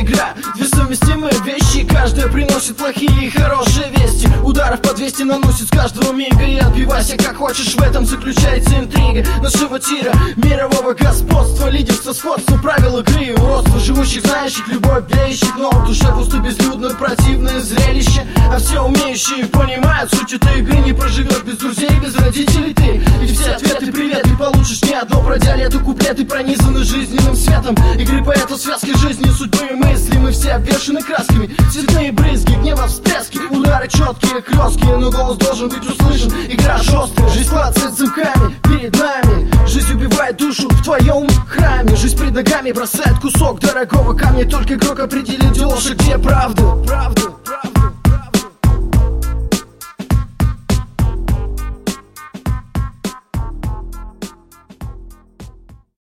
игра, две совместимые вещи. Каждая приносит плохие и хорошие вести. Ударов по 200 наносит с каждого мига. И отбивайся как хочешь, в этом заключается интрига нашего тира, мирового господства, лидерства, сходства, правил игры, уродства живущих, знающих, любовь беющих. Но в душе пусто, безлюдно, противное зрелище. А все умеющие понимают суть этой игры. Не проживешь без друзей, без родителей ты. Ведь все ответы привет ты получишь не одно. Пройдя лету куплеты пронизаны жизненным светом игры поэта, связки жизни, судьбы и мысли. Мы все обвешаны красками, цветные брызги, гнева всплески. Удары четкие, хлесткие, но голос должен быть услышан. Игра жесткая, жизнь клацает замками перед нами. Жизнь убивает душу в твоем храме. Жизнь пред ногами бросает кусок дорогого камня. Только игрок определит, где ложь, где правда. Правда, правда.